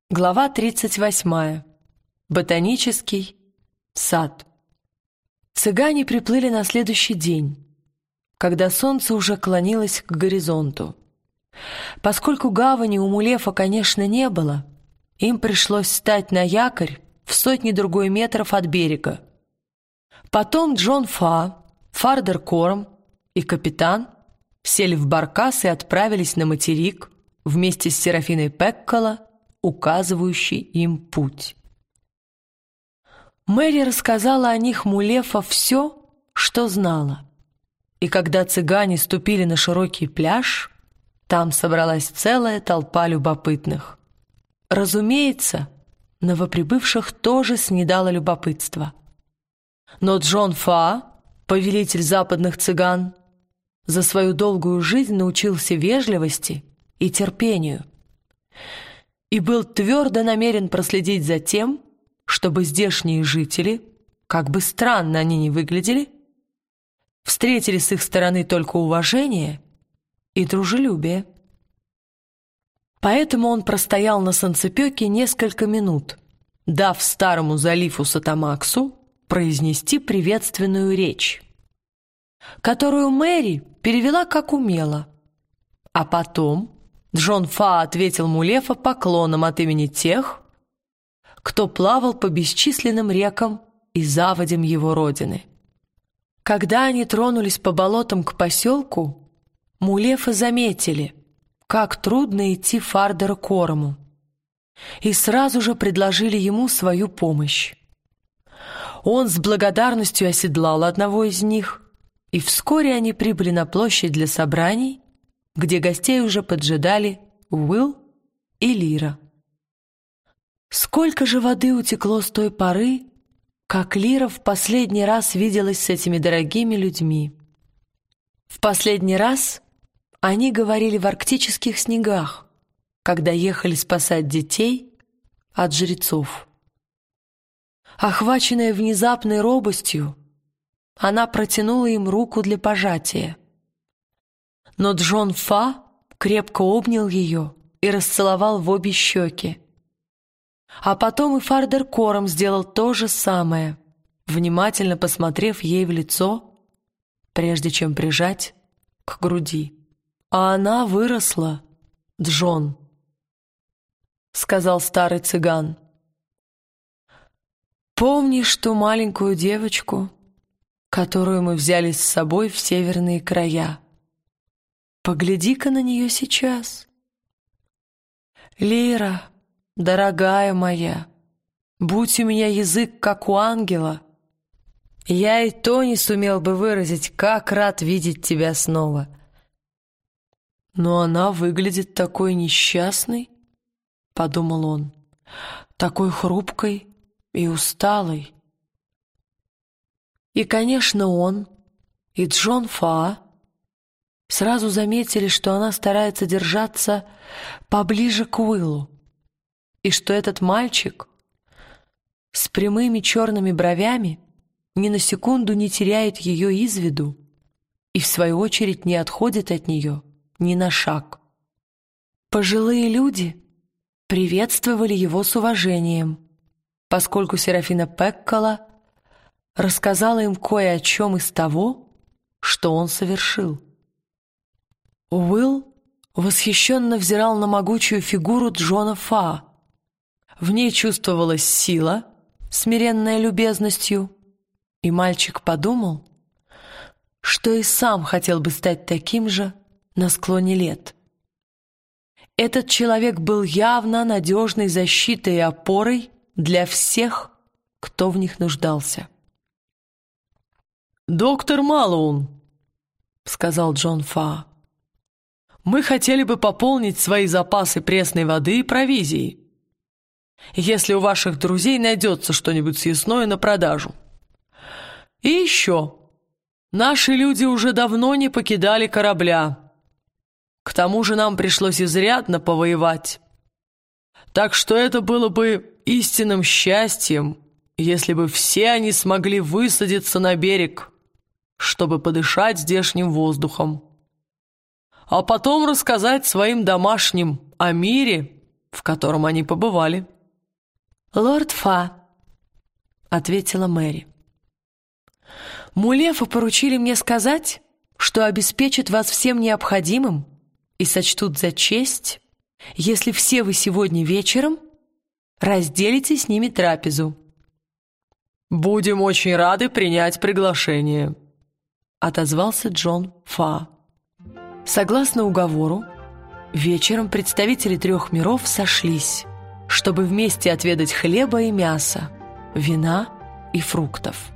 Глава 38. Ботанический сад. Цыгане приплыли на следующий день, когда солнце уже клонилось к горизонту. Поскольку гавани у Мулефа, конечно, не было, им пришлось встать на якорь в сотни-другой метров от берега. Потом Джон Фа, Фардер Корм и капитан сели в баркас и отправились на материк вместе с Серафиной Пеккола, указывающий им путь. Мэри рассказала о них Мулефа все, что знала. И когда цыгане ступили на широкий пляж, там собралась целая толпа любопытных. Разумеется, новоприбывших тоже снедало любопытство. Но Джон Фа, повелитель западных цыган, за свою долгую жизнь научился вежливости и терпению и был твердо намерен проследить за тем, чтобы здешние жители, как бы странно они ни выглядели, встретили с их стороны только уважение и дружелюбие. Поэтому он простоял на санцепёке несколько минут, дав старому Залифу Сатамаксу произнести приветственную речь, которую Мэри перевела как умела, а потом Джон Фа ответил Мулефа поклоном от имени тех, кто плавал по бесчисленным рекам и заводям его родины. Когда они тронулись по болотам к поселку, Мулефы заметили, как трудно идти Фардеру Корму, и сразу же предложили ему свою помощь. Он с благодарностью оседлал одного из них, и вскоре они прибыли на площадь для собраний, где гостей уже поджидали Уилл и Лира. Сколько же воды утекло с той поры, как Лира в последний раз виделась с этими дорогими людьми. В последний раз они говорили в арктических снегах, когда ехали спасать детей от жрецов. Охваченная внезапной робостью, она протянула им руку для пожатия. Но Джон Фа крепко обнял ее и расцеловал в обе щеки. А потом и Фардер Корм сделал то же самое, внимательно посмотрев ей в лицо, прежде чем прижать к груди. «А она выросла, Джон», — сказал старый цыган. «Помнишь ту маленькую девочку, которую мы взяли с собой в северные края? Погляди-ка на нее сейчас. Лира, дорогая моя, будь у меня язык, как у ангела, я и то не сумел бы выразить, как рад видеть тебя снова. Но она выглядит такой несчастной, — подумал он, — такой хрупкой и усталой. И, конечно, он и Джон Фа сразу заметили, что она старается держаться поближе к Уиллу, и что этот мальчик с прямыми черными бровями ни на секунду не теряет ее из виду и, в свою очередь, не отходит от нее ни на шаг. Пожилые люди приветствовали его с уважением, поскольку Серафина Пеккола рассказала им кое о чем из того, что он совершил. Уилл восхищенно взирал на могучую фигуру Джона Фа. В ней чувствовалась сила, смиренная любезностью, и мальчик подумал, что и сам хотел бы стать таким же на склоне лет. Этот человек был явно надежной защитой и опорой для всех, кто в них нуждался. «Доктор Малоун», — сказал Джон Фа, — «мы хотели бы пополнить свои запасы пресной воды и провизии, если у ваших друзей найдется что-нибудь съестное на продажу. И еще, наши люди уже давно не покидали корабля. К тому же нам пришлось изрядно повоевать. Так что это было бы истинным счастьем, если бы все они смогли высадиться на берег, чтобы подышать здешним воздухом, а потом рассказать своим домашним о мире в котором они побывали». «Лорд Фа», — ответила Мэри. «Мулефа поручили мне сказать, что обеспечат вас всем необходимым и сочтут за честь, если все вы сегодня вечером разделите с ними трапезу». «Будем очень рады принять приглашение», — отозвался Джон Фа. Согласно уговору, вечером представители 3 миров сошлись, чтобы вместе отведать хлеба и мяса, вина и фруктов.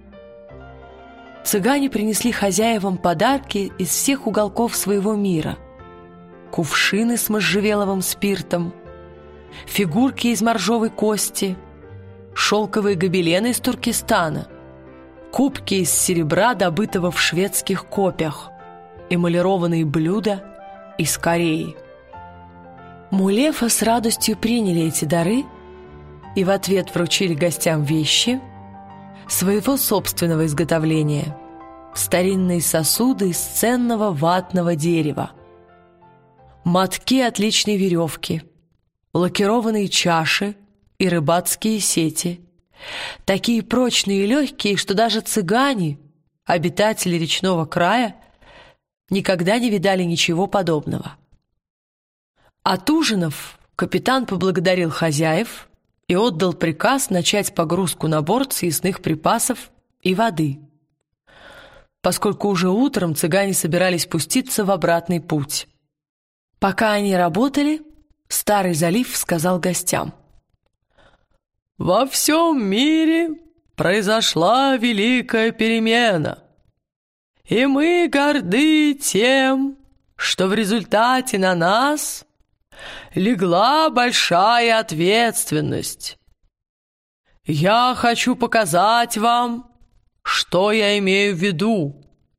Цыгане принесли хозяевам подарки из всех уголков своего мира: кувшины с можжевеловым спиртом, фигурки из моржовой кости, шелковые гобелены из Туркестана, кубки из серебра, добытого в шведских копьях, эмалированные блюда из Кореи. Мулефа с радостью приняли эти дары и в ответ вручили гостям вещи своего собственного изготовления, старинные сосуды из ценного ватного дерева, мотки отличной веревки, лакированные чаши и рыбацкие сети, такие прочные и легкие, что даже цыгане, обитатели речного края, никогда не видали ничего подобного. Отужинав, капитан поблагодарил хозяев и отдал приказ начать погрузку на борт съестных припасов и воды, поскольку уже утром цыгане собирались пуститься в обратный путь. Пока они работали, Старый Залиф сказал гостям: «Во всем мире произошла великая перемена, и мы горды тем, что в результате на нас легла большая ответственность. Я хочу показать вам, что я имею в виду».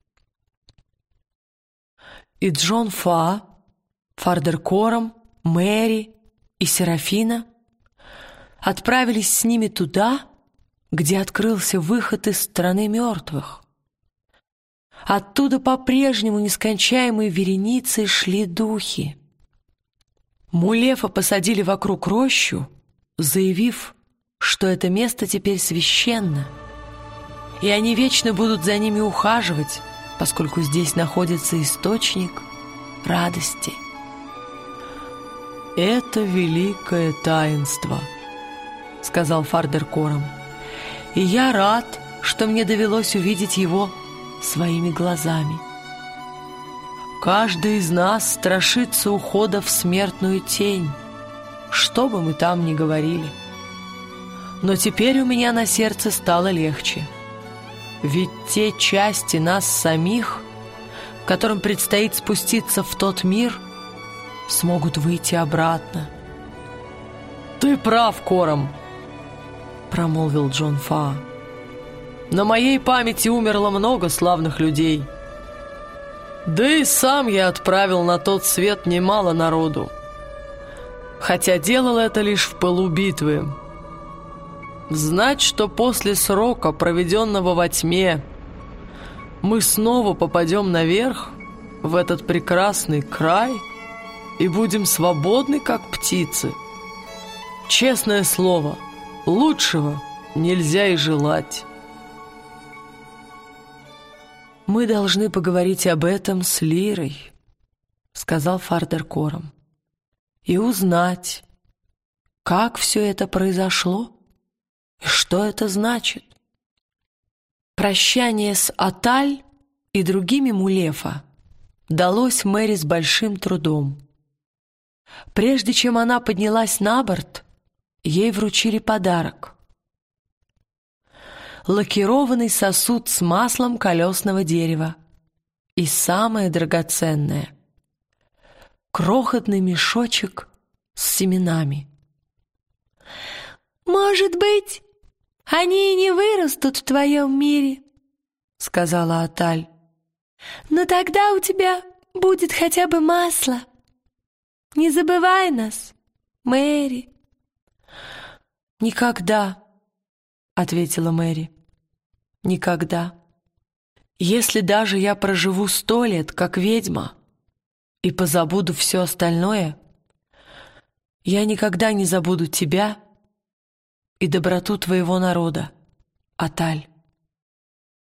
И Джон Фа, Фардер Кором, Мэри и Серафина отправились с ними туда, где открылся выход из страны мертвых. Оттуда по-прежнему нескончаемой вереницей шли духи. Мулефа посадили вокруг рощу, заявив, что это место теперь священно, и они вечно будут за ними ухаживать, поскольку здесь находится источник радости. «Это великое таинство», — сказал Фардер Кором, «и я рад, что мне довелось увидеть его своими глазами. Каждый из нас страшится ухода в смертную тень, что бы мы там ни говорили. Но теперь у меня на сердце стало легче, ведь те части нас самих, которым предстоит спуститься в тот мир, смогут выйти обратно». «Ты прав, Кором», — промолвил Джон Фа. «На моей памяти умерло много славных людей. Да и сам я отправил на тот свет немало народу, хотя делал это лишь в пылу битвы. Знать, что после срока, проведенного во тьме, мы снова попадем наверх, в этот прекрасный край, и будем свободны, как птицы. Честное слово, лучшего нельзя и желать». «Мы должны поговорить об этом с Лирой», — сказал Фардер Кором, «и узнать, как все это произошло и что это значит». Прощание с Аталь и другими Мулефа далось Мэри с большим трудом. Прежде чем она поднялась на борт, ей вручили подарок — лакированный сосуд с маслом колесного дерева и самое драгоценное — крохотный мешочек с семенами. «Может быть, они и не вырастут в твоем мире», — сказала Аталь. «Но тогда у тебя будет хотя бы масло. Не забывай нас, Мэри». «Никогда», — ответила Мэри, — «никогда. Если даже я проживу 100 лет, как ведьма, и позабуду все остальное, Я никогда не забуду тебя и доброту твоего народа, Аталь.